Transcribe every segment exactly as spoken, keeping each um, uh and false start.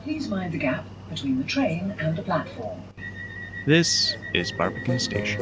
Please mind the gap between the train and the platform. This is Barbican Station.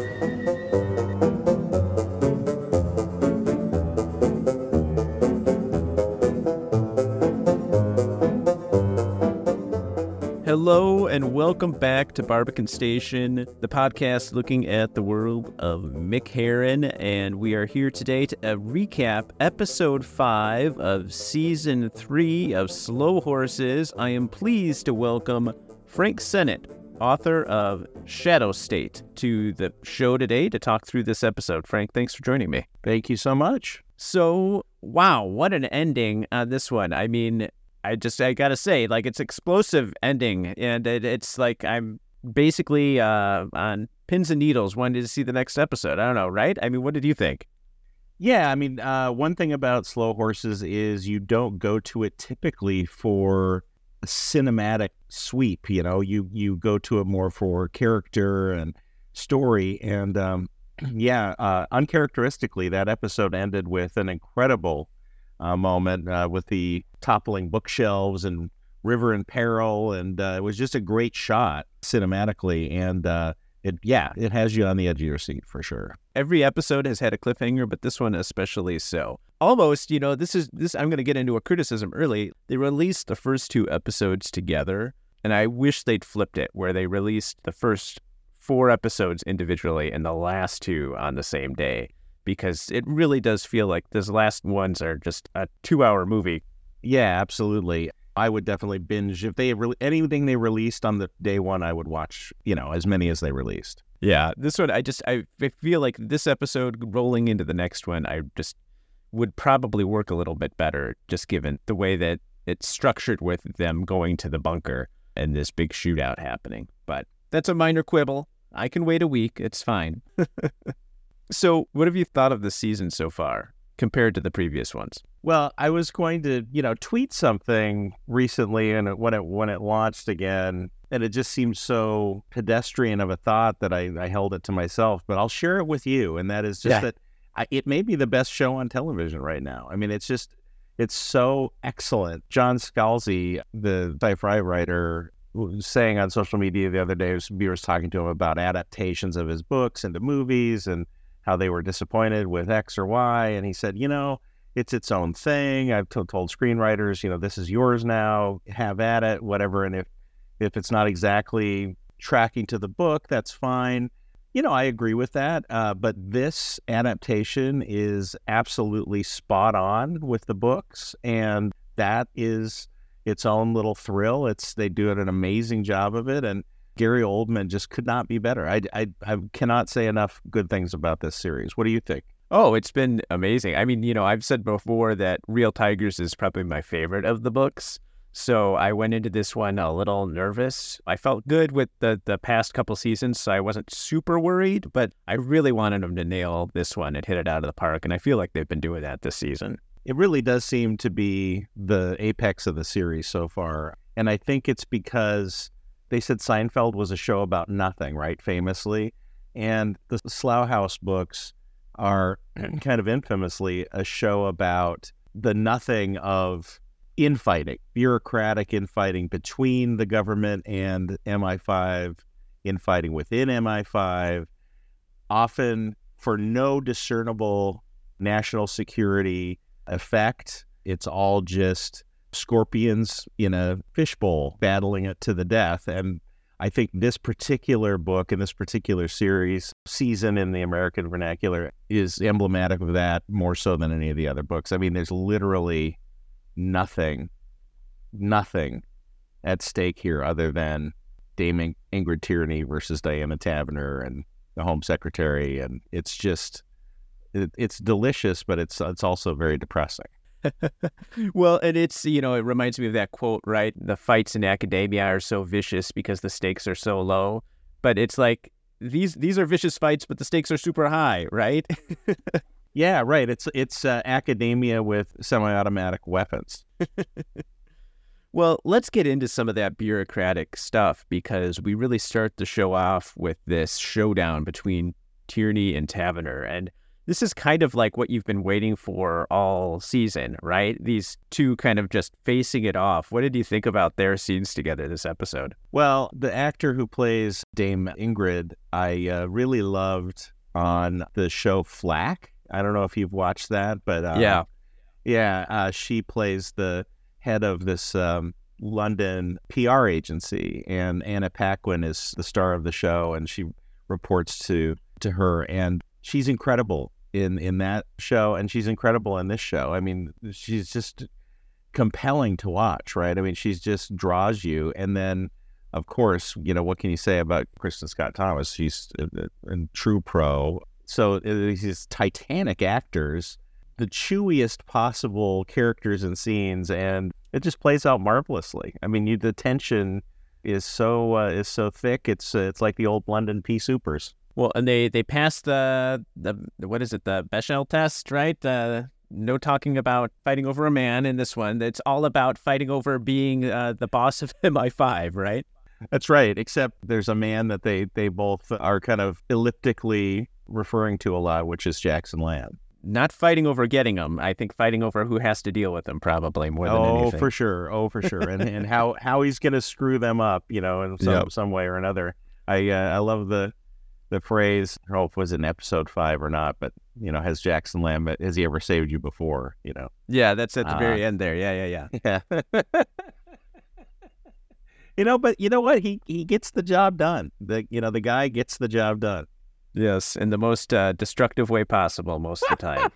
Hello and welcome back to Barbican Station, the podcast looking at the world of Mick Herron, and we are here today to uh, recap episode five of season three of Slow Horses. I am pleased to welcome Frank Sennett, author of Shadow State, to the show today to talk through this episode. Frank, thanks for joining me. Thank you so much. So, wow, what an ending on this one. I mean, I just, I gotta say, like, it's explosive ending, and it, it's like I'm basically uh, on pins and needles wanting to see the next episode. I don't know, right? I mean, what did you think? Yeah, I mean, uh, one thing about Slow Horses is you don't go to it typically for a cinematic sweep, you know, you, you go to it more for character and story, and um, yeah, uh, uncharacteristically, that episode ended with an incredible Uh, moment uh, with the toppling bookshelves and river in peril, and uh, it was just a great shot cinematically, and uh, it yeah it has you on the edge of your seat for sure. Every episode has had a cliffhanger, but this one especially so. Almost, you know, this is this I'm going to get into a criticism early. They released the first two episodes together, and I wish they'd flipped it, where they released the first four episodes individually and the last two on the same day, because it really does feel like those last ones are just a two-hour movie. Yeah, absolutely. I would definitely binge if they really anything they released on the day one. I would watch, you know, as many as they released. Yeah, this one I just I feel like this episode rolling into the next one, I just would probably work a little bit better, just given the way that it's structured with them going to the bunker and this big shootout happening. But that's a minor quibble. I can wait a week. It's fine. So what have you thought of this season so far compared to the previous ones? Well, I was going to, you know, tweet something recently, and it, when it when it launched again, and it just seemed so pedestrian of a thought that I, I held it to myself. But I'll share it with you, and that is just yeah. that I, it may be the best show on television right now. I mean, it's just it's so excellent. John Scalzi, the sci-fi writer, was saying on social media the other day, viewers talking to him about adaptations of his books into movies and how they were disappointed with X or Y. And he said, you know, it's its own thing. I've t- told screenwriters, you know, this is yours now, have at it, whatever. And if, if it's not exactly tracking to the book, that's fine. You know, I agree with that. Uh, but this adaptation is absolutely spot on with the books. And that is its own little thrill. It's, they do an amazing job of it. And Gary Oldman just could not be better. I, I, I cannot say enough good things about this series. What do you think? Oh, it's been amazing. I mean, you know, I've said before that Real Tigers is probably my favorite of the books. So I went into this one a little nervous. I felt good with the, the past couple seasons, so I wasn't super worried, but I really wanted them to nail this one and hit it out of the park. And I feel like they've been doing that this season. It really does seem to be the apex of the series so far. And I think it's because they said Seinfeld was a show about nothing, right? Famously. And the Slough House books are kind of infamously a show about the nothing of infighting, bureaucratic infighting between the government and M I five, infighting within M I five, often for no discernible national security effect. It's all just scorpions in a fishbowl battling it to the death. And I think this particular book and this particular series, season in the American vernacular, is emblematic of that more so than any of the other books. I mean, there's literally nothing, nothing at stake here other than Dame Ingrid Tierney versus Diana Taverner and the Home Secretary. And it's just, it, it's delicious, but it's it's also very depressing. Well, and it's, you know, it reminds me of that quote, right? The fights in academia are so vicious because the stakes are so low. But it's like, these these are vicious fights, but the stakes are super high, right? Yeah, right. It's it's uh, academia with semi-automatic weapons. Well, let's get into some of that bureaucratic stuff, because we really start the show off with this showdown between Tierney and Taverner. And This is kind of like what you've been waiting for all season, right? These two kind of just facing it off. What did you think about their scenes together this episode? Well, the actor who plays Dame Ingrid, I uh, really loved on the show Flack. I don't know if you've watched that, but uh, yeah, yeah, uh, she plays the head of this um, London P R agency, and Anna Paquin is the star of the show, and she reports to to her, and she's incredible in in that show, and she's incredible in this show. I mean, she's just compelling to watch, right? I mean, she's just draws you, and then of course, you know, what can you say about Kristen Scott Thomas? She's a, a, a true pro. So these titanic actors, the chewiest possible characters and scenes, and it just plays out marvelously. I mean, you, the tension is so uh, is so thick. It's uh, it's like the old London pea soupers. Well, and they they passed the the what is it, the Bechdel test, right? The no talking about fighting over a man in this one. It's all about fighting over being uh, the boss of M I five, right? That's right. Except there's a man that they they both are kind of elliptically referring to a lot, which is Jackson Lamb. Not fighting over getting them. I think fighting over who has to deal with them, probably more than oh, anything. Oh, for sure. Oh, for sure. and and how, how he's going to screw them up, you know, in some, yep. some way or another. I uh, I love the the phrase. I don't know if it was in episode five or not, but you know, has Jackson Lamb, has he ever saved you before? You know. Yeah, that's at the uh, very end there. Yeah, yeah, yeah. Yeah. You know, but you know what? He he gets the job done. The you know the guy gets the job done. Yes, in the most uh, destructive way possible most of the time.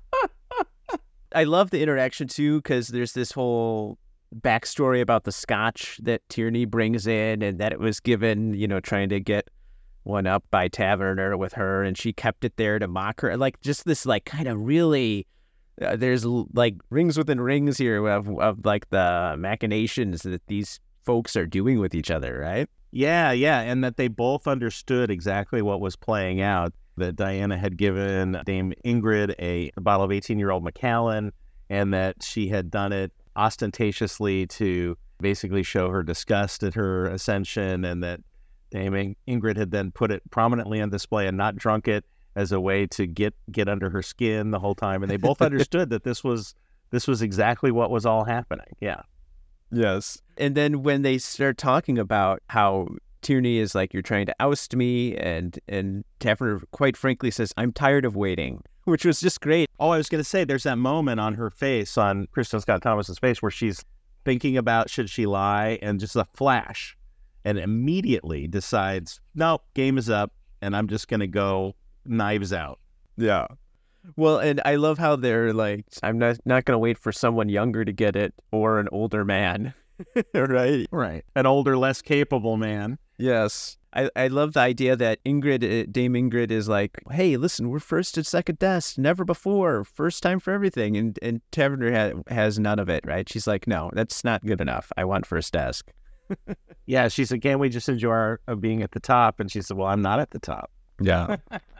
I love the interaction too, because there's this whole backstory about the scotch that Tierney brings in, and that it was given, you know, trying to get one up by Taverner with her, and she kept it there to mock her. Like just this, like kind of really. Uh, there's like rings within rings here of of like the machinations that these folks are doing with each other, right? Yeah, yeah, and that they both understood exactly what was playing out. That Diana had given Dame Ingrid a, a bottle of eighteen-year-old Macallan, and that she had done it ostentatiously to basically show her disgust at her ascension, and that Dame Ingrid had then put it prominently on display and not drunk it as a way to get get under her skin the whole time. And they both understood that this was this was exactly what was all happening. Yeah. Yes. And then when they start talking about how Tierney is like, you're trying to oust me, and and Taverner quite frankly says, I'm tired of waiting, which was just great. Oh, I was going to say, there's that moment on her face, on Kristen Scott Thomas's face, where she's thinking about should she lie, and just a flash, and immediately decides, no, game is up, and I'm just going to go knives out. Yeah. Well, and I love how they're like, I'm not not going to wait for someone younger to get it or an older man. Right? Right. An older, less capable man. Yes. I, I love the idea that Ingrid, Dame Ingrid is like, hey, listen, we're first and second desk, never before, first time for everything. And and Taverner ha- has none of it, right? She's like, no, that's not good enough. I want first desk. Yeah, she said, can't we just enjoy our, of being at the top? And she said, well, I'm not at the top. Yeah.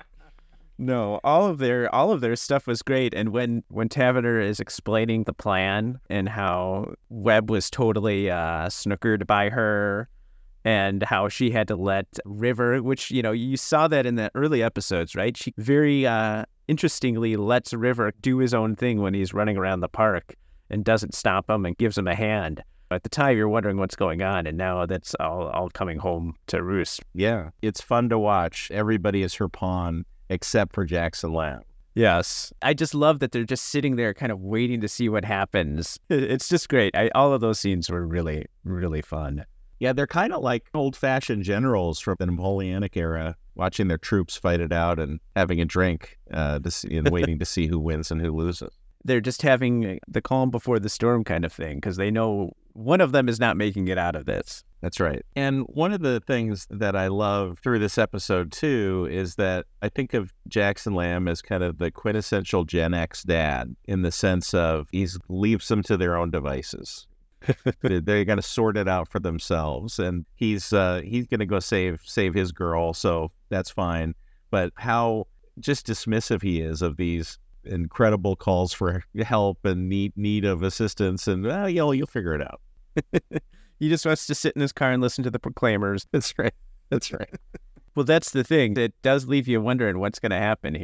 No, all of their all of their stuff was great. And when, when Taverner is explaining the plan and how Webb was totally uh, snookered by her, and how she had to let River, which, you know, you saw that in the early episodes, right? She very uh, interestingly lets River do his own thing when he's running around the park and doesn't stop him and gives him a hand. At the time, you're wondering what's going on, and now that's all, all coming home to roost. Yeah, it's fun to watch. Everybody is her pawn, except for Jackson Lamb. Yes. I just love that they're just sitting there kind of waiting to see what happens. It's just great. I, all of those scenes were really, really fun. Yeah, they're kind of like old-fashioned generals from the Napoleonic era, watching their troops fight it out and having a drink uh, to see, and waiting to see who wins and who loses. They're just having the calm before the storm kind of thing, because they know one of them is not making it out of this. That's right. And one of the things that I love through this episode, too, is that I think of Jackson Lamb as kind of the quintessential Gen X dad, in the sense of he leaves them to their own devices. They're going to sort it out for themselves. And he's uh, he's going to go save save his girl, so that's fine. But how just dismissive he is of these incredible calls for help and need need of assistance, and well, you'll you'll figure it out. He just wants to sit in his car and listen to the Proclaimers. That's right. That's right. Well, that's the thing. It does leave you wondering what's going to happen here.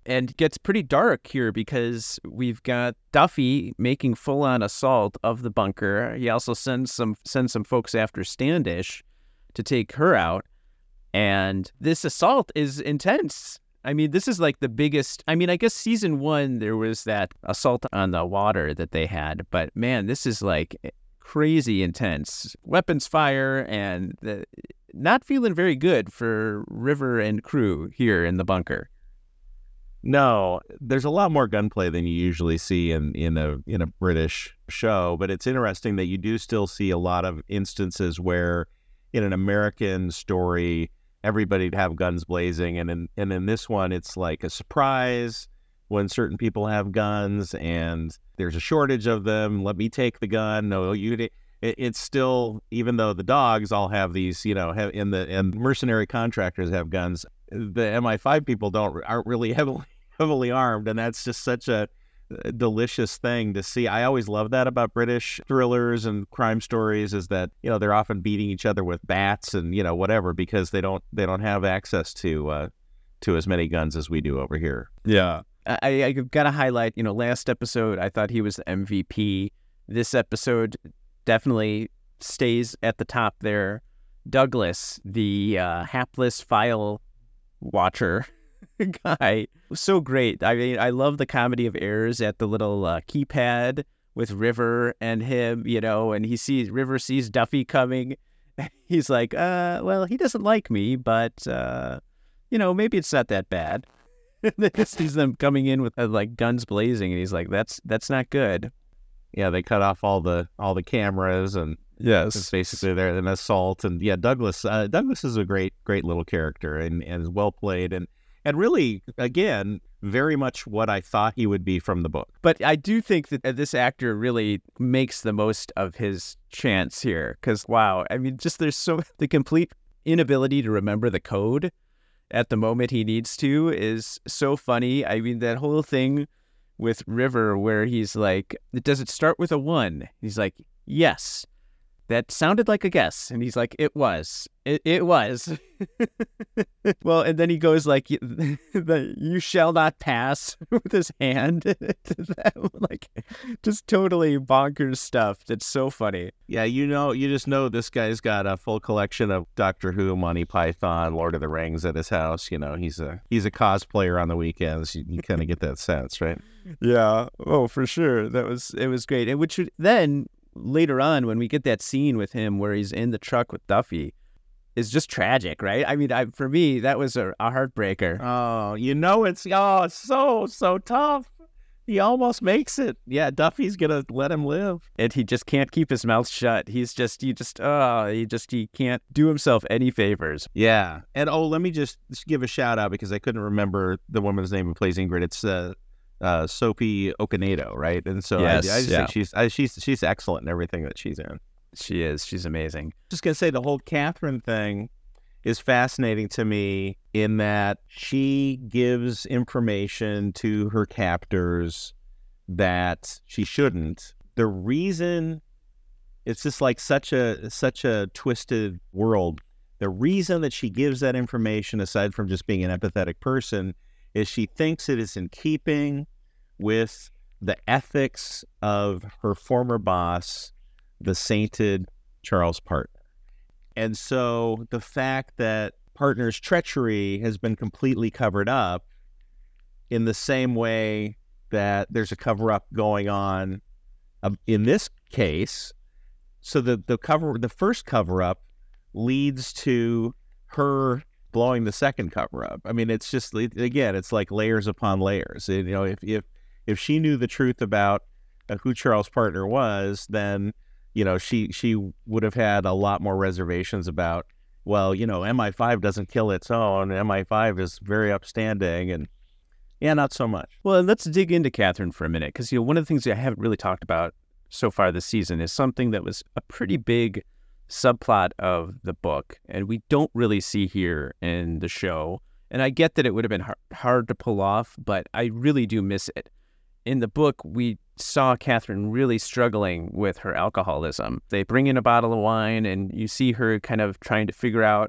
and it gets pretty dark here because we've got Duffy making full-on assault of the bunker. He also sends some sends some folks after Standish to take her out. And this assault is intense. I mean, this is like the biggest... I mean, I guess season one, there was that assault on the water that they had. But man, this is like crazy intense. Weapons fire and the, not feeling very good for River and crew here in the bunker. No, there's a lot more gunplay than you usually see in, in a in a British show, but it's interesting that you do still see a lot of instances where in an American story, everybody'd have guns blazing, and in and in this one, it's like a surprise when certain people have guns, and there's a shortage of them. Let me take the gun. No, you. It, it's still, even though the dogs all have these, you know, have in the and mercenary contractors have guns. The M I five people don't aren't really heavily heavily armed, and that's just such a, a delicious thing to see. I always love that about British thrillers and crime stories, is that, you know, they're often beating each other with bats and, you know, whatever, because they don't they don't have access to uh, to as many guns as we do over here. Yeah, I I've got to highlight. You know, last episode I thought he was the M V P. This episode definitely stays at the top there. Douglas, the uh, hapless file watcher guy, was so great. I mean, I love the comedy of errors at the little uh, keypad with River and him, you know, and he sees, River sees Duffy coming. He's like, uh, well, he doesn't like me, but, uh, you know, maybe it's not that bad. And then he sees them coming in with uh, like guns blazing, and he's like, that's that's not good. Yeah, they cut off all the all the cameras, and yes, it's basically they're an assault. And yeah, Douglas uh, Douglas is a great great little character, and, and is well played, and and really, again, very much what I thought he would be from the book. But I do think that this actor really makes the most of his chance here, because wow, I mean, just there's so the complete inability to remember the code at the moment he needs to is so funny. I mean, that whole thing with River where he's like, does it start with a one? He's like, yes. That sounded like a guess. And he's like, it was. It, it was. Well, and then he goes like, the, you shall not pass with his hand. Like, just totally bonkers stuff. That's so funny. Yeah, you know, you just know this guy's got a full collection of Doctor Who, Monty Python, Lord of the Rings at his house. You know, he's a he's a cosplayer on the weekends. You, you kind of get that sense, right? Yeah. Oh, for sure. That was, it was great. And which then... later on, when we get that scene with him where he's in the truck with Duffy, is just tragic, right? I mean, I, for me, that was a, a heartbreaker. Oh, you know, it's oh, it's so so tough. He almost makes it. Yeah, Duffy's gonna let him live, and he just can't keep his mouth shut. He's just, he just, oh, he just, he can't do himself any favors. Yeah, and oh, let me just give a shout out because I couldn't remember the woman's name who plays Ingrid. It's uh, uh, Sophie Okonedo, right? And so yes, I, I just yeah. think she's I, she's she's excellent in everything that she's in. She is. She's amazing. Just gonna say the whole Catherine thing is fascinating to me in that she gives information to her captors that she shouldn't. The reason it's just like such a such a twisted world. The reason that she gives that information, aside from just being an empathetic person, is she thinks it is in keeping with the ethics of her former boss, the sainted Charles Partner. And so the fact that Partner's treachery has been completely covered up in the same way that there's a cover-up going on um, in this case. So the, the cover, the first cover-up leads to her blowing the second cover-up. I mean, it's just, again, it's like layers upon layers. You know, if if if she knew the truth about uh, who Charles Partner was, then, you know, she she would have had a lot more reservations about, well, you know, M I five doesn't kill its own. M I five is very upstanding, and yeah, not so much. Well, let's dig into Catherine for a minute, because, you know, one of the things I haven't really talked about so far this season is something that was a pretty big subplot of the book, and we don't really see here in the show. And I get that it would have been hard, hard to pull off, but I really do miss it. In the book, we saw Catherine really struggling with her alcoholism. They bring in a bottle of wine, and you see her kind of trying to figure out,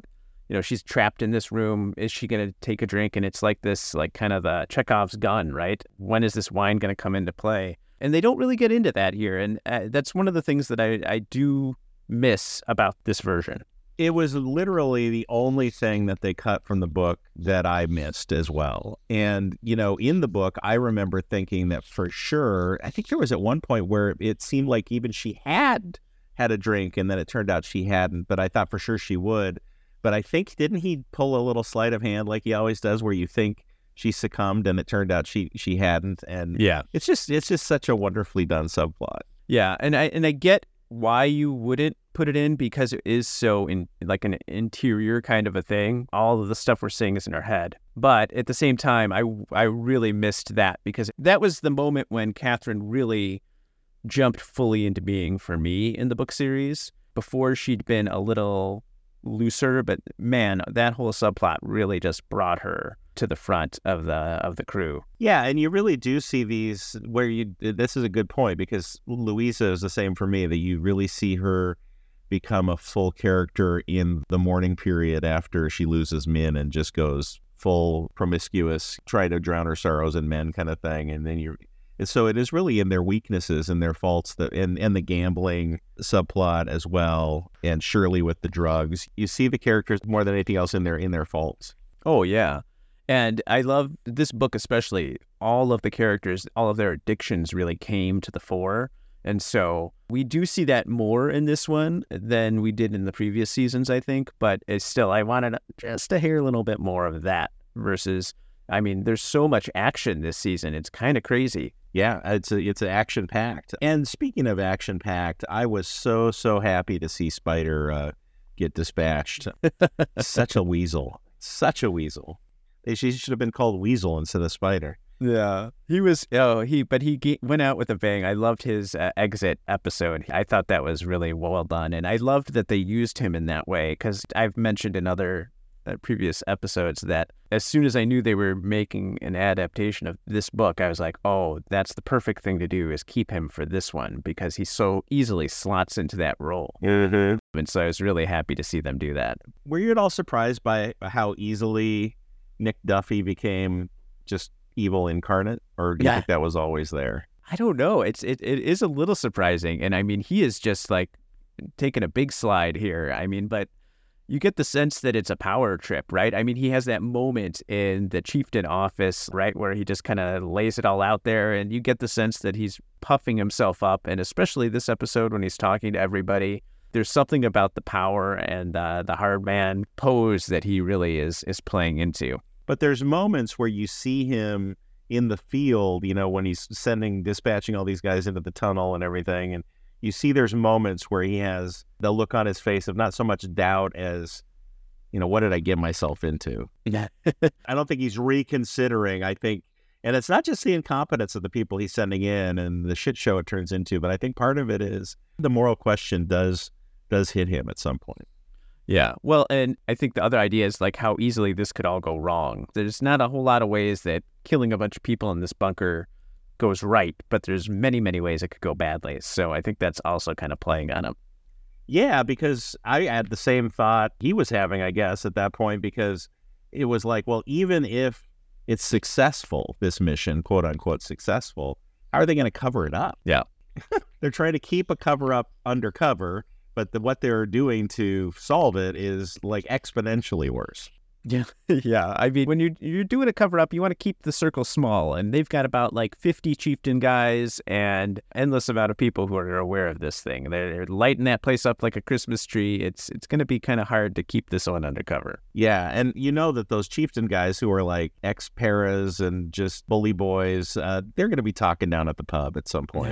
you know, she's trapped in this room. Is she going to take a drink? And it's like this, like kind of the Chekhov's gun, right? When is this wine going to come into play? And they don't really get into that here. And uh, that's one of the things that I, I do miss about this version. It was literally the only thing that they cut from the book that I missed as well. And, you know, in the book, I remember thinking that for sure, I think there was at one point where it seemed like even she had had a drink and then it turned out she hadn't, but I thought for sure she would. But I think, didn't he pull a little sleight of hand like he always does where you think she succumbed and it turned out she she hadn't? And yeah, it's just it's just such a wonderfully done subplot. Yeah, and I and I get why you wouldn't put it in because it is so in like an interior kind of a thing. All of the stuff we're seeing is in our head. But at the same time, I I really missed that because that was the moment when Catherine really jumped fully into being for me in the book series. Before she'd been a little looser, but man, that whole subplot really just brought her to the front of the of the crew. Yeah, and you really do see these where you this is a good point because Louisa is the same for me, that you really see her become a full character in the mourning period after she loses Min and just goes full promiscuous, try to drown her sorrows in men kind of thing. And then you're And so it is really in their weaknesses and their faults, that and, and the gambling subplot as well, and Shirley with the drugs. You see the characters more than anything else in their in their faults. Oh, yeah. And I love this book especially. All of the characters, all of their addictions really came to the fore. And so we do see that more in this one than we did in the previous seasons, I think. But it's still, I wanted just to hear a little bit more of that versus, I mean, there's so much action this season. It's kind of crazy. Yeah, it's a, it's action packed. And speaking of action packed, I was so so happy to see Spider uh, get dispatched. Such a weasel, such a weasel. She should have been called Weasel instead of Spider. Yeah, he was. Oh, he but he ge- went out with a bang. I loved his uh, exit episode. I thought that was really well done, and I loved that they used him in that way because I've mentioned in other Uh, previous episodes that as soon as I knew they were making an adaptation of this book, I was like, oh, that's the perfect thing to do is keep him for this one because he so easily slots into that role. Mm-hmm. And so I was really happy to see them do that. Were you at all surprised by how easily Nick Duffy became just evil incarnate, or do you Yeah. think that was always there? I don't know. It's it, it is a little surprising. And I mean, he is just like taking a big slide here. I mean, but you get the sense that it's a power trip, right? I mean, he has that moment in the chieftain office, right, where he just kind of lays it all out there, and you get the sense that he's puffing himself up, and especially this episode when he's talking to everybody, there's something about the power and uh, the hard man pose that he really is is playing into. But there's moments where you see him in the field, you know, when he's sending, dispatching all these guys into the tunnel and everything, and you see there's moments where he has the look on his face of not so much doubt as, you know, what did I get myself into? Yeah. I don't think he's reconsidering, I think, and it's not just the incompetence of the people he's sending in and the shit show it turns into, but I think part of it is the moral question does does hit him at some point. Yeah. Well, and I think the other idea is like how easily this could all go wrong. There's not a whole lot of ways that killing a bunch of people in this bunker goes right, but there's many, many ways it could go badly. So I think that's also kind of playing on him. Yeah, because I had the same thought he was having, I guess, at that point, because it was like, well, even if it's successful, this mission, quote unquote successful, how are they going to cover it up? Yeah. They're trying to keep a cover up undercover, but the, what they're doing to solve it is like exponentially worse. Yeah. Yeah. I mean, when you're, you're doing a cover up, you want to keep the circle small. And they've got about like fifty chieftain guys and endless amount of people who are aware of this thing. They're lighting that place up like a Christmas tree. It's it's going to be kind of hard to keep this one undercover. Yeah. And you know that those chieftain guys who are like ex-paras and just bully boys, uh, they're going to be talking down at the pub at some point.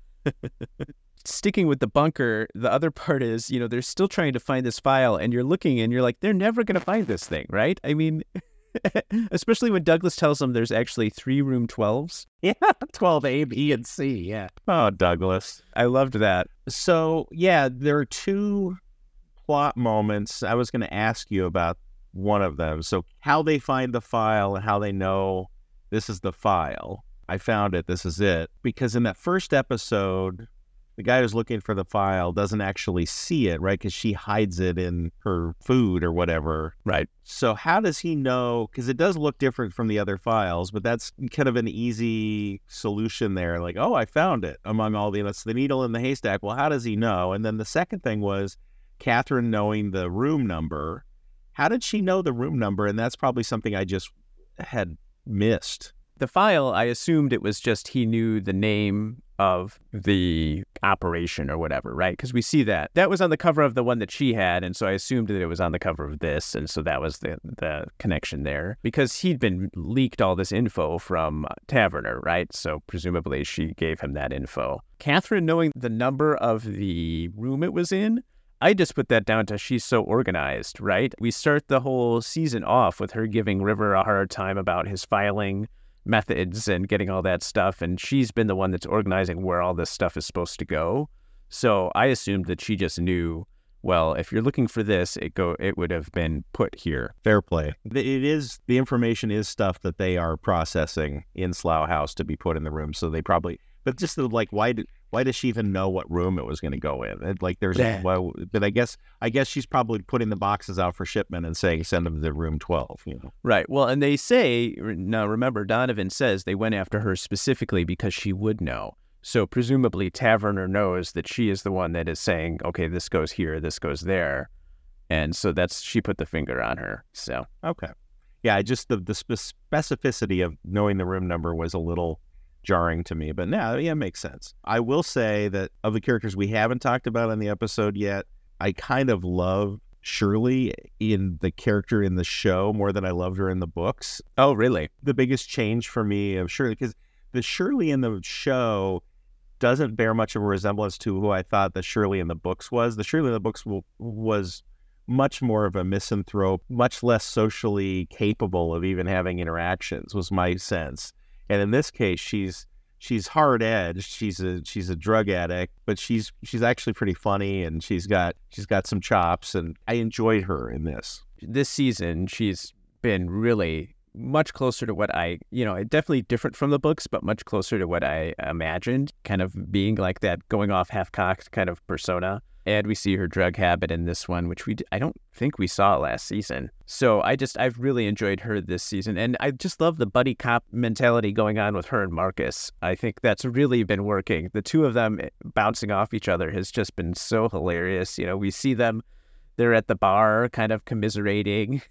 Sticking with the bunker, the other part is, you know, they're still trying to find this file, and you're looking and you're like, they're never going to find this thing, right? I mean, especially when Douglas tells them there's actually three room twelves. Yeah, twelve A, B, and C, yeah. Oh, Douglas. I loved that. So, yeah, there are two plot moments. I was going to ask you about one of them. So, how they find the file and how they know this is the file. I found it, this is it. Because in that first episode, the guy who's looking for the file doesn't actually see it, right? Because she hides it in her food or whatever. Right. So how does he know? Because it does look different from the other files, but that's kind of an easy solution there. Like, oh, I found it among all the, that's the needle in the haystack. Well, how does he know? And then the second thing was Catherine knowing the room number. How did she know the room number? And that's probably something I just had missed. The file, I assumed it was just he knew the name of the operation or whatever, right? Because we see that. That was on the cover of the one that she had, and so I assumed that it was on the cover of this, and so that was the, the connection there. Because he'd been leaked all this info from Taverner, right? So presumably she gave him that info. Catherine knowing the number of the room it was in, I just put that down to she's so organized, right? We start the whole season off with her giving River a hard time about his filing methods and getting all that stuff, and she's been the one that's organizing where all this stuff is supposed to go. So I assumed that she just knew, well, if you're looking for this, it go it would have been put here. Fair play. It is, the information is stuff that they are processing in Slough House to be put in the room, so they probably, but just the, like, why did why does she even know what room it was going to go in? It, like, there's, Yeah. well, but I guess I guess she's probably putting the boxes out for shipment and saying send them to room twelve. You know, Right. Well, and they say, now remember, Donovan says they went after her specifically because she would know. So presumably Taverner knows that she is the one that is saying, okay, this goes here, this goes there. And so that's, she put the finger on her. So, okay, yeah, I just the the spe- specificity of knowing the room number was a little jarring to me, but now, yeah, it makes sense. I will say that of the characters we haven't talked about in the episode yet, I kind of love Shirley in the character in the show more than I loved her in the books. oh, really? The biggest change for me of Shirley, because the Shirley in the show doesn't bear much of a resemblance to who I thought the Shirley in the books was. The Shirley in the books w- was much more of a misanthrope, much less socially capable of even having interactions, was my sense. And in this case, she's she's hard edged. She's a she's a drug addict, but she's she's actually pretty funny, and she's got she's got some chops. And I enjoyed her in this. This season, she's been really much closer to what I, you know, definitely different from the books, but much closer to what I imagined, kind of being like that going off half-cocked kind of persona. And we see her drug habit in this one, which we I don't think we saw last season. So I just, I've really enjoyed her this season. And I just love the buddy cop mentality going on with her and Marcus. I think that's really been working. The two of them bouncing off each other has just been so hilarious. You know, we see them, they're at the bar kind of commiserating.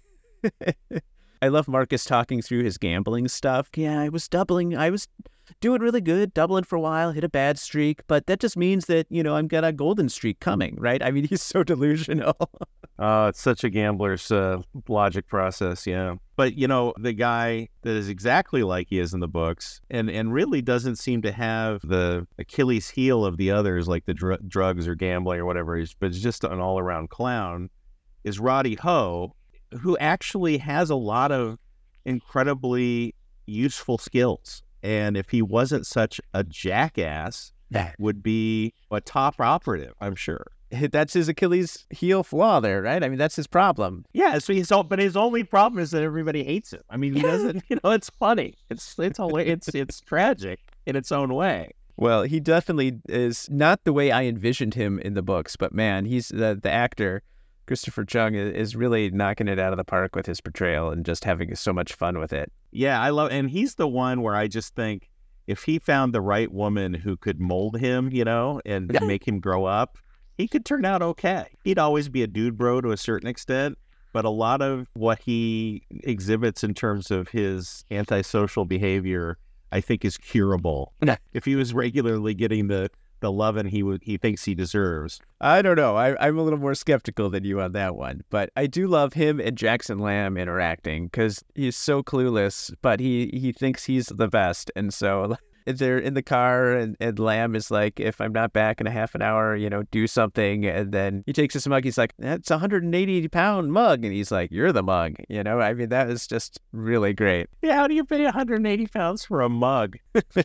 I love Marcus talking through his gambling stuff. Yeah, I was doubling. I was doing really good, doubling for a while, hit a bad streak, but that just means that, you know, I've got a golden streak coming, right? I mean, he's so delusional. Oh, it's such a gambler's uh, logic process, yeah. But, you know, the guy that is exactly like he is in the books and, and really doesn't seem to have the Achilles heel of the others, like the dr- drugs or gambling or whatever, he's, but it's just an all-around clown, is Roddy Ho, who actually has a lot of incredibly useful skills. And if he wasn't such a jackass, That would be a top operative, I'm sure. That's his Achilles heel flaw there, right? I mean, that's his problem. Yeah, so he's all, but his only problem is that everybody hates him. I mean, he doesn't, you know, it's funny. It's it's it's it's tragic in its own way. Well, he definitely is not the way I envisioned him in the books, but man, he's the the actor. Christopher Chung is really knocking it out of the park with his portrayal and just having so much fun with it. Yeah, I love, and he's the one where I just think if he found the right woman who could mold him, you know, and Yeah. make him grow up, he could turn out okay. He'd always be a dude bro to a certain extent, but a lot of what he exhibits in terms of his antisocial behavior, I think, is curable. Yeah. If he was regularly getting the the loving he would he thinks he deserves. I don't know. I, I'm a little more skeptical than you on that one. But I do love him and Jackson Lamb interacting because he's so clueless, but he, he thinks he's the best. And so they're in the car and, and Lamb is like, if I'm not back in a half an hour, you know, do something. And then he takes his mug. He's like, that's a one hundred eighty pound mug. And he's like, you're the mug. You know, I mean, that is just really great. Yeah, how do you pay one hundred eighty pounds for a mug?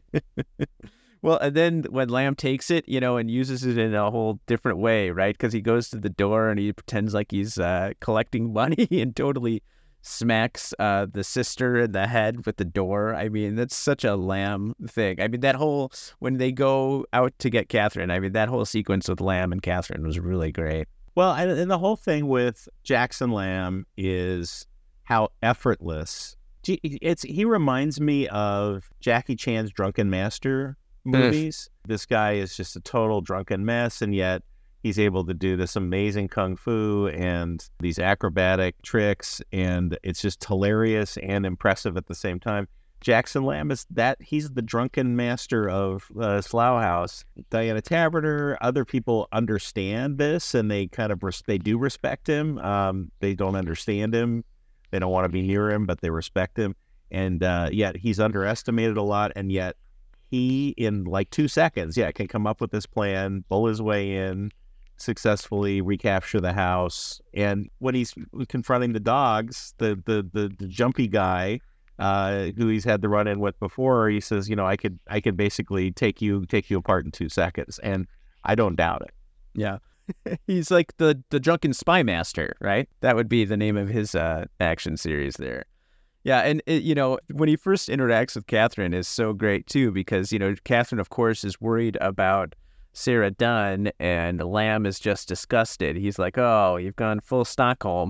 Well, and then when Lamb takes it, you know, and uses it in a whole different way, right? Because he goes to the door and he pretends like he's uh, collecting money and totally smacks uh, the sister in the head with the door. I mean, that's such a Lamb thing. I mean, that whole, when they go out to get Catherine, I mean, that whole sequence with Lamb and Catherine was really great. Well, and, and the whole thing with Jackson Lamb is how effortless. It's he reminds me of Jackie Chan's Drunken Master movies. Mm. This guy is just a total drunken mess, and yet he's able to do this amazing kung fu and these acrobatic tricks, and it's just hilarious and impressive at the same time. Jackson Lamb is that he's the drunken master of uh, Slough House. Diana Taverner, other people understand this, and they kind of res- they do respect him. Um, they don't understand him. They don't want to be near him, but they respect him. And uh, yet he's underestimated a lot, and yet he, in like two seconds, yeah, can come up with this plan, bull his way in, successfully recapture the house. And when he's confronting the dogs, the the the, the jumpy guy uh, who he's had the run-in with before, he says, you know, I could I could basically take you take you apart in two seconds. And I don't doubt it. Yeah. He's like the, the drunken spy master, right? That would be the name of his uh, action series there. Yeah, and, it, you know, when he first interacts with Catherine is so great, too, because, you know, Catherine, of course, is worried about Sarah Dunn, and Lamb is just disgusted. He's like, oh, you've gone full Stockholm.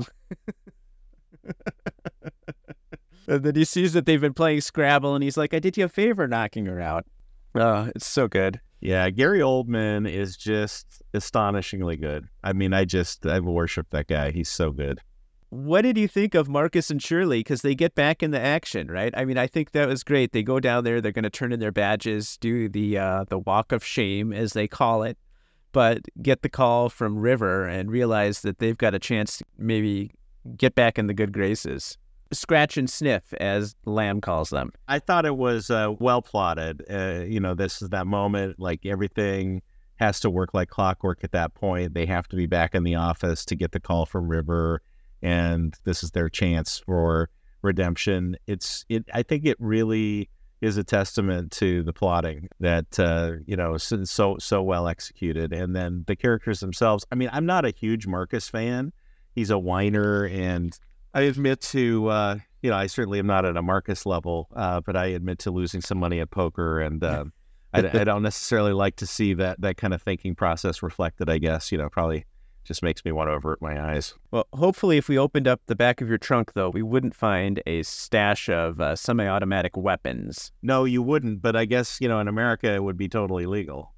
And then he sees that they've been playing Scrabble, and he's like, I did you a favor knocking her out. Oh, it's so good. Yeah, Gary Oldman is just astonishingly good. I mean, I just, I worship that guy. He's so good. What did you think of Marcus and Shirley? Because they get back in the action, right? I mean, I think that was great. They go down there, they're going to turn in their badges, do the uh, the walk of shame, as they call it, but get the call from River and realize that they've got a chance to maybe get back in the good graces. Scratch and sniff, as Lamb calls them. I thought it was uh, well plotted. Uh, you know, this is that moment, like everything has to work like clockwork at that point. They have to be back in the office to get the call from River, and this is their chance for redemption. It's, it. I think it really is a testament to the plotting that, uh, you know, so, so so well executed. And then the characters themselves. I mean, I'm not a huge Marcus fan. He's a whiner, and I admit to, uh, you know, I certainly am not at a Marcus level, uh, but I admit to losing some money at poker, and uh, I, I don't necessarily like to see that that kind of thinking process reflected, I guess. You know, probably just makes me want to avert my eyes. Well, hopefully if we opened up the back of your trunk, though, we wouldn't find a stash of uh, semi-automatic weapons. No, you wouldn't, but I guess, you know, in America it would be totally legal.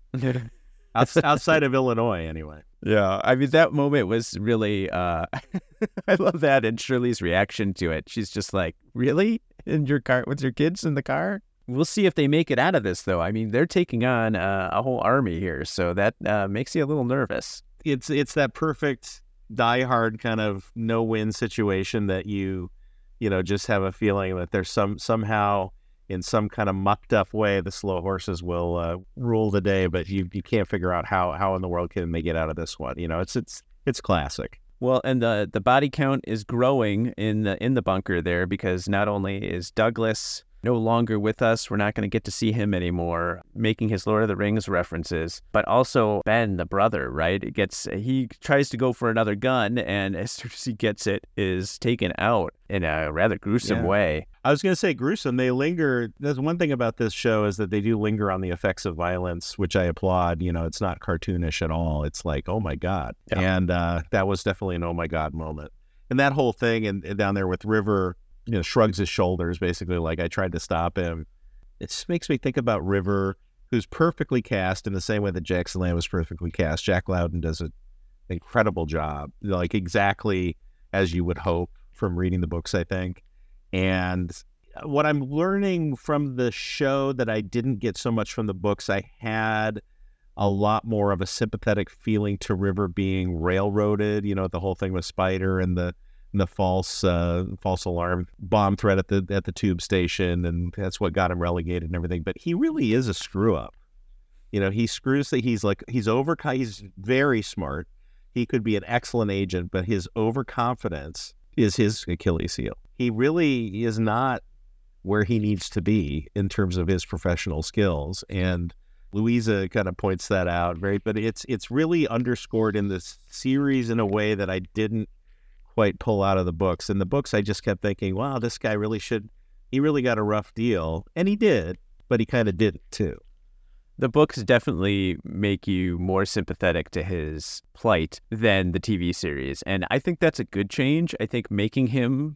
Outside of Illinois, anyway. Yeah, I mean, that moment was really, uh, I love that, and Shirley's reaction to it. She's just like, really? In your car, with your kids in the car? We'll see if they make it out of this, though. I mean, they're taking on uh, a whole army here, so that uh, makes you a little nervous. It's it's that perfect die-hard kind of no-win situation that you, you know, just have a feeling that there's some somehow, in some kind of mucked up way, the slow horses will uh, rule the day, but you you can't figure out how how in the world can they get out of this one. You know, it's it's it's classic. Well, and the the body count is growing in the in the bunker there, because not only is Douglas no longer with us, we're not going to get to see him anymore, making his Lord of the Rings references, but also Ben, the brother, right? It gets he tries to go for another gun, and as soon as he gets it, is taken out in a rather gruesome yeah. way. I was going to say gruesome. They linger. There's one thing about this show is that they do linger on the effects of violence, which I applaud. You know, it's not cartoonish at all. It's like, oh my God. Yeah. And uh, that was definitely an oh my God moment. And that whole thing and, and down there with River, you know, shrugs his shoulders, basically like, I tried to stop him. It just makes me think about River, who's perfectly cast in the same way that Jackson Lamb was perfectly cast. Jack Loudon does an incredible job, like exactly as you would hope from reading the books, I think. And what I'm learning from the show that I didn't get so much from the books, I had a lot more of a sympathetic feeling to River being railroaded, you know, the whole thing with Spider and the and the false uh, false alarm bomb threat at the at the tube station, and that's what got him relegated and everything. But he really is a screw up. You know, he screws that he's like he's over he's very smart. He could be an excellent agent, but his overconfidence is his Achilles heel. He really is not where he needs to be in terms of his professional skills. And Louisa kind of points that out, right? But it's it's really underscored in this series in a way that I didn't quite pull out of the books. In the books, I just kept thinking, wow, this guy really should, he really got a rough deal. And he did, but he kind of didn't too. The books definitely make you more sympathetic to his plight than the T V series. And I think that's a good change. I think making him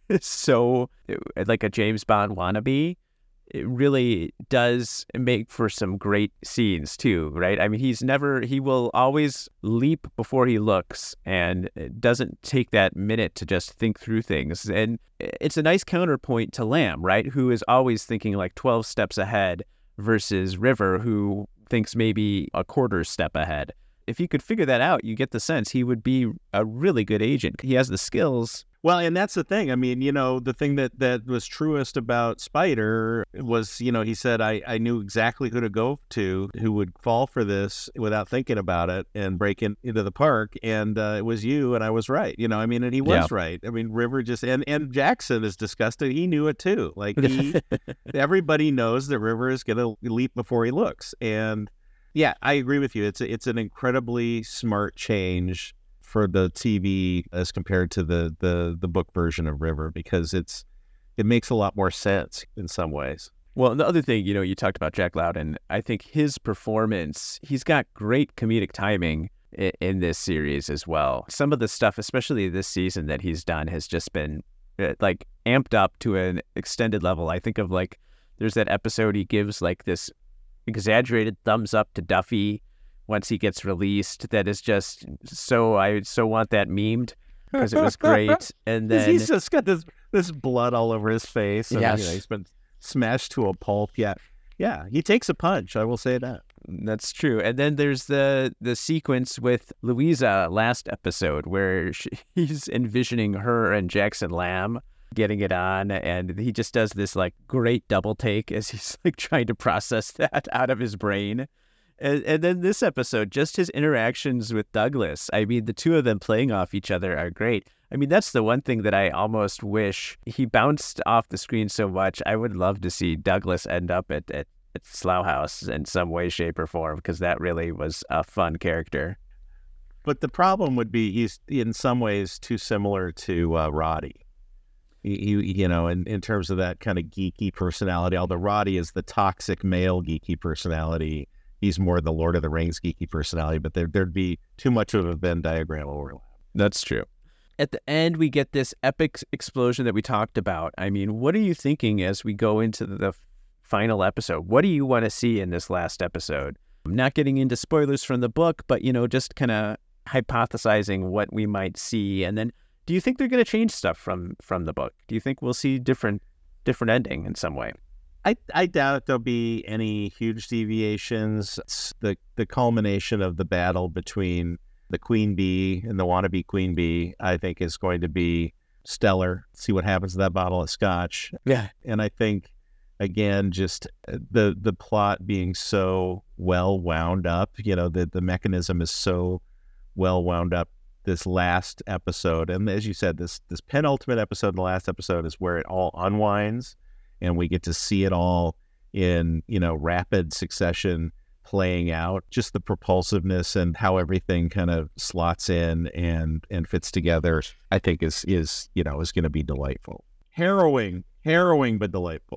so like a James Bond wannabe, it really does make for some great scenes too, right? I mean, he's never, he will always leap before he looks and it doesn't take that minute to just think through things. And it's a nice counterpoint to Lamb, right? Who is always thinking like twelve steps ahead versus River, who thinks maybe a quarter step ahead. If you could figure that out, you get the sense he would be a really good agent. He has the skills. Well, and that's the thing. I mean, you know, the thing that, that was truest about Spider was, you know, he said, I, I knew exactly who to go to, who would fall for this without thinking about it and break in, into the park. And uh, it was you, and I was right. You know, I mean, and he was Yeah. right. I mean, River just, and, and Jackson is disgusted. He knew it too. Like, he, everybody knows that River is going to leap before he looks. And yeah, I agree with you. It's a, it's an incredibly smart change for the T V as compared to the, the the book version of River, because it's it makes a lot more sense in some ways. Well, the other thing, you know, you talked about Jack Lowden. I think his performance, he's got great comedic timing in, in this series as well. Some of the stuff, especially this season that he's done, has just been uh, like amped up to an extended level. I think of like, there's that episode he gives like this exaggerated thumbs up to Duffy once he gets released, that is just so, I so want that memed because it was great. And then he's just got this this blood all over his face. And, Yes. you know, he's been smashed to a pulp. Yeah, yeah, he takes a punch. I will say that. that's true. And then there's the the sequence with Louisa last episode where she, he's envisioning her and Jackson Lamb getting it on, and he just does this like great double take as he's like trying to process that out of his brain. And, and then this episode, just his interactions with Douglas. I mean, the two of them playing off each other are great. I mean, that's the one thing that I almost wish he bounced off the screen so much. I would love to see Douglas end up at, at, at Slough House in some way, shape, or form, because that really was a fun character. But the problem would be he's in some ways too similar to uh, Roddy. He, he, you know, in, in terms of that kind of geeky personality, although Roddy is the toxic male geeky personality, he's more the Lord of the Rings geeky personality, but there, thered be too much of a Venn diagram overlap. That's true. At the end, we get this epic explosion that we talked about. I mean, what are you thinking as we go into the final episode? What do you want to see in this last episode? I'm not getting into spoilers from the book, but, you know, just kind of hypothesizing what we might see. And then do you think they're going to change stuff from, from the book? Do you think we'll see different different ending in some way? I, I doubt there'll be any huge deviations. It's the the culmination of the battle between the Queen Bee and the wannabe Queen Bee, I think, is going to be stellar. See what happens to that bottle of scotch. Yeah. And I think, again, just the the plot being so well wound up, you know, the, the mechanism is so well wound up this last episode. And as you said, this this penultimate episode, the last episode, is where it all unwinds. And we get to see it all in, you know, rapid succession playing out. Just the propulsiveness and how everything kind of slots in and, and fits together, I think is, is you know, is going to be delightful. Harrowing, harrowing, but delightful.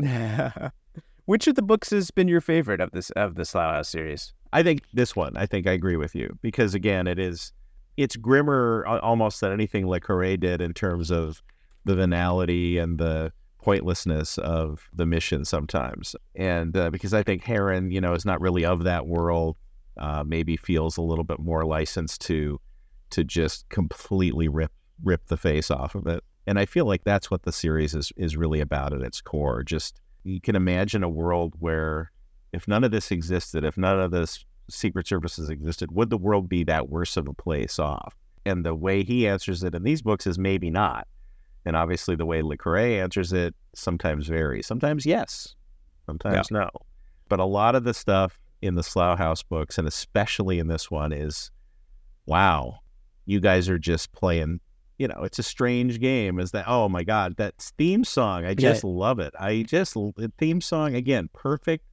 Which of the books has been your favorite of this of the Slough House series? I think this one, I think I agree with you. Because, again, it is, it's grimmer almost than anything Le Carré did in terms of the venality and the pointlessness of the mission sometimes. And uh, because I think Heron, you know, is not really of that world, uh, maybe feels a little bit more licensed to to just completely rip rip the face off of it. And I feel like that's what the series is is really about at its core. Just, you can imagine a world where if none of this existed, if none of this Secret Services existed, would the world be that worse of a place off? And the way he answers it in these books is maybe not. And obviously the way Le Carré answers it sometimes varies. Sometimes yes, sometimes yeah. no. But a lot of the stuff in the Slough House books, and especially in this one, is, wow, you guys are just playing, you know, it's a strange game. Is that, oh my God, that theme song, I just yeah. love it. I just, the theme song, again, perfect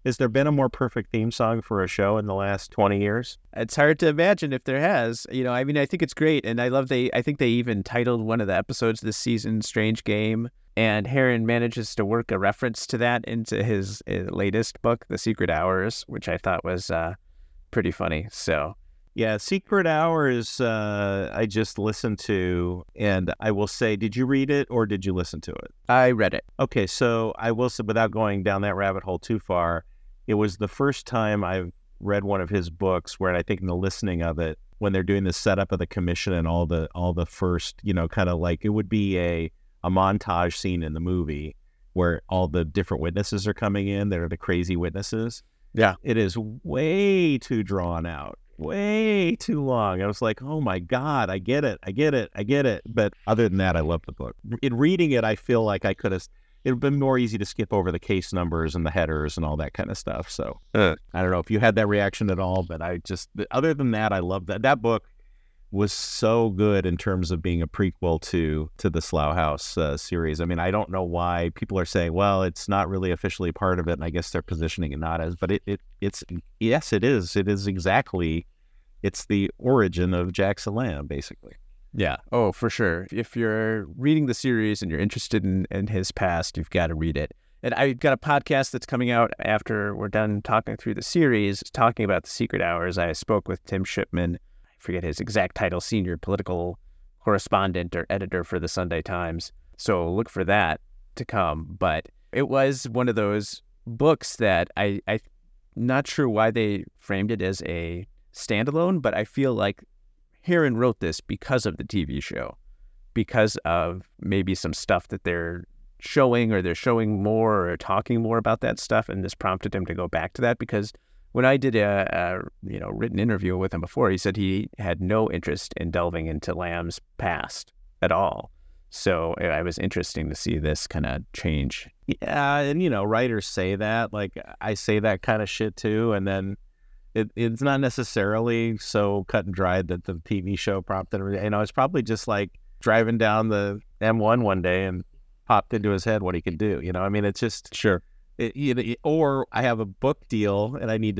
Has there been a more perfect theme song for a show in the last twenty years? It's hard to imagine if there has. You know, I mean, I think it's great. And I love they, I think they even titled one of the episodes this season, Strange Game. And Herron manages to work a reference to that into his, his latest book, The Secret Hours, which I thought was uh, pretty funny. So, yeah, Secret Hours, uh, I just listened to, and I will say, did you read it or did you listen to it? I read it. Okay, so I will say, without going down that rabbit hole too far, it was the first time I've read one of his books where I think in the listening of it, when they're doing the setup of the commission and all the all the first, you know, kind of like it would be a, a montage scene in the movie where all the different witnesses are coming in. They're the crazy witnesses. Yeah. It is way too drawn out. Way too long. I was like, oh my God, I get it. I get it. I get it. But other than that, I love the book. In reading it, I feel like I could have, it would have been more easy to skip over the case numbers and the headers and all that kind of stuff. So uh, I don't know if you had that reaction at all, but I just, other than that, I love that. That book was so good in terms of being a prequel to to the Slough House uh, series. I mean, I don't know why people are saying, well, it's not really officially part of it, and I guess they're positioning it not as, but it, it it's, yes, it is. It is exactly, it's the origin of Jackson Lamb, basically. Yeah. Oh, for sure. If you're reading the series and you're interested in, in his past, you've got to read it. And I've got a podcast that's coming out after we're done talking through the series, talking about The Secret Hours. I spoke with Tim Shipman, forget his exact title, senior political correspondent or editor for the Sunday Times. So look for that to come. But it was one of those books that I, I'm not sure why they framed it as a standalone, but I feel like Herron wrote this because of the T V show, because of maybe some stuff that they're showing or they're showing more or talking more about that stuff. And this prompted him to go back to that because when I did a, a you know written interview with him before, he said he had no interest in delving into Lamb's past at all. So it was interesting to see this kind of change. Yeah, and you know, writers say that. Like I say that kind of shit too, and then it, it's not necessarily so cut and dried that the T V show prompted it. You know, it's probably just like driving down the M one one day and popped into his head what he could do. You know, I mean, it's just sure. It, it, or I have a book deal and I need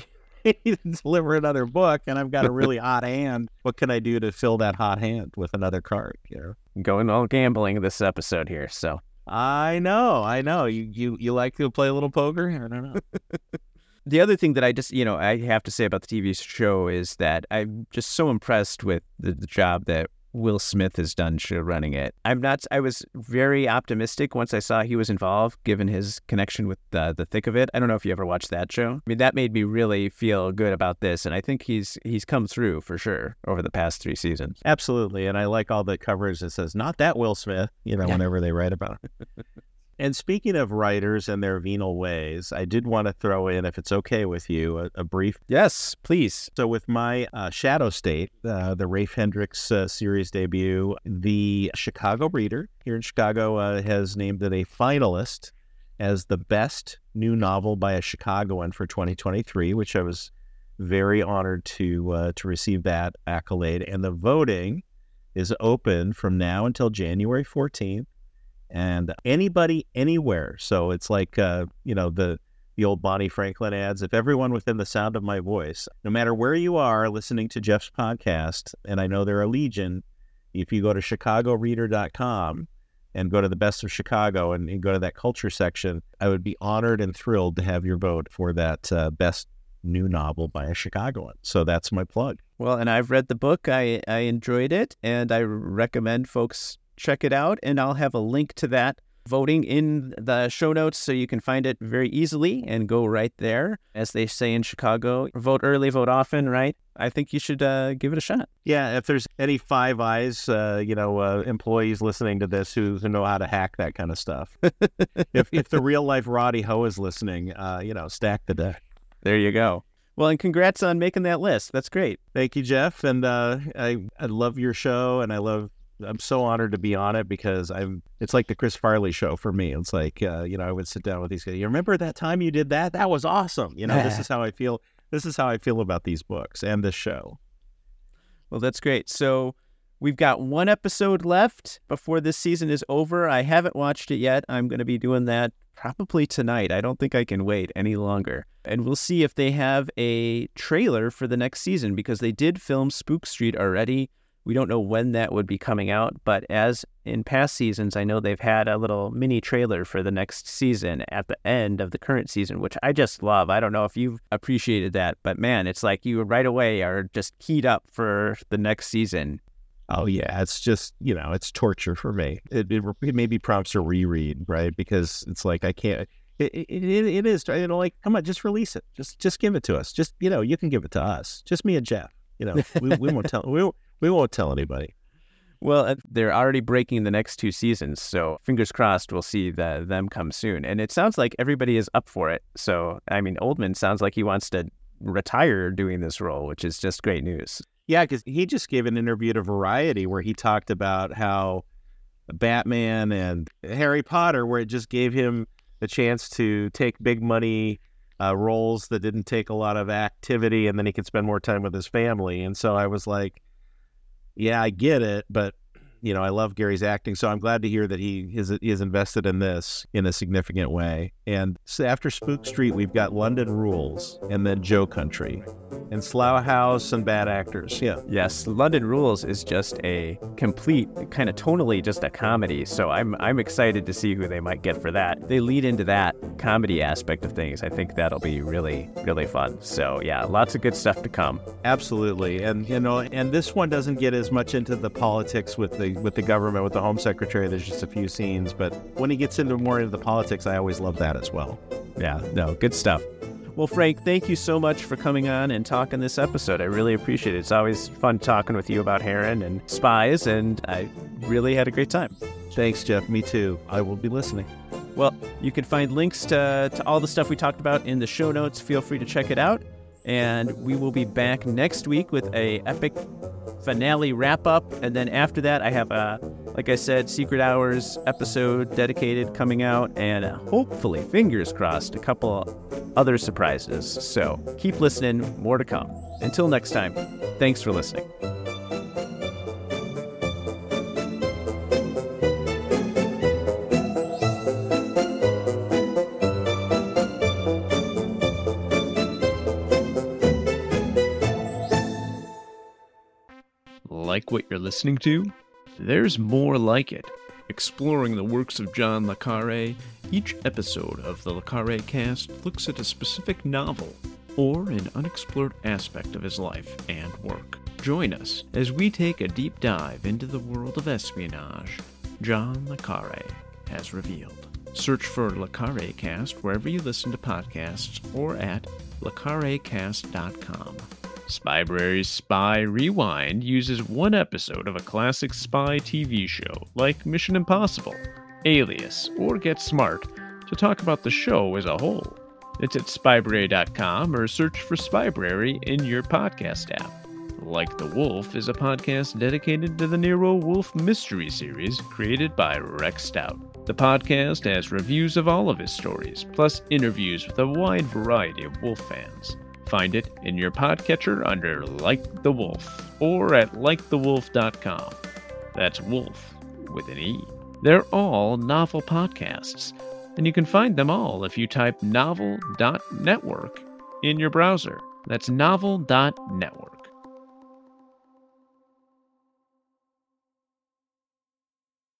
to deliver another book and I've got a really hot hand. What can I do to fill that hot hand with another card? You know, going all gambling this episode here. So I know, I know. You you you like to play a little poker? I don't know. The other thing that I just, you know, I have to say about the T V show is that I'm just so impressed with the, the job that Will Smith has done show running it. I'm not, I was very optimistic once I saw he was involved, given his connection with the, the thick of it. I don't know if you ever watched that show. I mean, that made me really feel good about this. And I think he's he's come through for sure over the past three seasons. Absolutely. And I like all the coverage that says, not that Will Smith, you know, yeah. whenever they write about it. And speaking of writers and their venal ways, I did want to throw in, if it's okay with you, a, a brief... Yes, please. So with my uh, Shadow State, uh, the Rafe Hendricks uh, series debut, the Chicago Reader here in Chicago uh, has named it a finalist as the best new novel by a Chicagoan for twenty twenty-three, which I was very honored to uh, to receive that accolade. And the voting is open from now until January fourteenth. And anybody, anywhere. So it's like, uh, you know, the the old Bonnie Franklin ads. If everyone within the sound of my voice, no matter where you are listening to Jeff's podcast, and I know there are legion, if you go to chicago reader dot com and go to the Best of Chicago and, and go to that culture section, I would be honored and thrilled to have your vote for that uh, best new novel by a Chicagoan. So that's my plug. Well, and I've read the book. I, I enjoyed it, and I recommend folks check it out, and I'll have a link to that voting in the show notes so you can find it very easily and go right there. As they say in Chicago, vote early, vote often, right? I think you should uh, give it a shot. Yeah, if there's any Five Eyes, uh, you know, uh, employees listening to this who, who know how to hack that kind of stuff. if if the real life Roddy Ho is listening, uh, you know, stack the deck. There you go. Well, and congrats on making that list. That's great. Thank you, Jeff. And uh, I I love your show, and I love. I'm so honored to be on it because I'm. It's like the Chris Farley show for me. It's like uh, you know, I would sit down with these guys. You remember that time you did that? That was awesome. You know, this is how I feel. This is how I feel about these books and this show. Well, that's great. So we've got one episode left before this season is over. I haven't watched it yet. I'm going to be doing that probably tonight. I don't think I can wait any longer. And we'll see if they have a trailer for the next season, because they did film Spook Street already. We don't know when that would be coming out, but as in past seasons, I know they've had a little mini trailer for the next season at the end of the current season, which I just love. I don't know if you've appreciated that, but man, it's like you right away are just keyed up for the next season. Oh, yeah. It's just, you know, it's torture for me. It, it, it maybe prompts a reread, right? Because it's like, I can't, it, it, it, it is, you know, like, come on, just release it. Just just give it to us. Just, you know, you can give it to us. Just me and Jeff. You know, we, we won't tell, we won't, we won't tell anybody. Well, they're already breaking the next two seasons, so fingers crossed we'll see the, them come soon. And it sounds like everybody is up for it. So, I mean, Oldman sounds like he wants to retire doing this role, which is just great news. Yeah, because he just gave an interview to Variety where he talked about how Batman and Harry Potter, where it just gave him a chance to take big money uh, roles that didn't take a lot of activity, and then he could spend more time with his family. And so I was like, yeah, I get it, but you know, I love Gary's acting, so I'm glad to hear that he is he is invested in this in a significant way. And so after Spook Street, we've got London Rules, and then Joe Country, and Slough House, and Bad Actors. Yeah. Yes, London Rules is just a complete, kind of tonally just a comedy, so I'm I'm excited to see who they might get for that. They lead into that comedy aspect of things. I think that'll be really, really fun. So yeah, lots of good stuff to come. Absolutely. And you know, and this one doesn't get as much into the politics with the with the government, with the Home Secretary. There's just a few scenes, but when he gets into more into the politics, I always love that as well. Yeah, no, good stuff. Well, Frank, thank you so much for coming on and talking this episode. I really appreciate it. It's always fun talking with you about Heron and spies, and I really had a great time. Thanks, Jeff. Me too. I will be listening. Well, you can find links to, to all the stuff we talked about in the show notes. Feel free to check it out. And we will be back next week with a epic finale wrap-up. And then after that, I have a, like I said, Secret Hours episode dedicated coming out. And hopefully, fingers crossed, a couple other surprises. So keep listening. More to come. Until next time, thanks for listening. Like what you're listening to? There's more like it. Exploring the works of John le Carré, each episode of the Le Carré cast looks at a specific novel or an unexplored aspect of his life and work. Join us as we take a deep dive into the world of espionage John le Carré has revealed. Search for Le Carré Cast wherever you listen to podcasts or at le carré cast dot com. Spybrary's Spy Rewind uses one episode of a classic spy T V show like Mission Impossible, Alias, or Get Smart to talk about the show as a whole. It's at spybrary dot com or search for Spybrary in your podcast app. Like the Wolf is a podcast dedicated to the Nero Wolfe mystery series created by Rex Stout. The podcast has reviews of all of his stories, plus interviews with a wide variety of Wolf fans. Find it in your podcatcher under Like the Wolf or at like the wolf dot com. That's Wolf with an E. They're all novel podcasts, and you can find them all if you type novel dot network in your browser. That's novel dot network.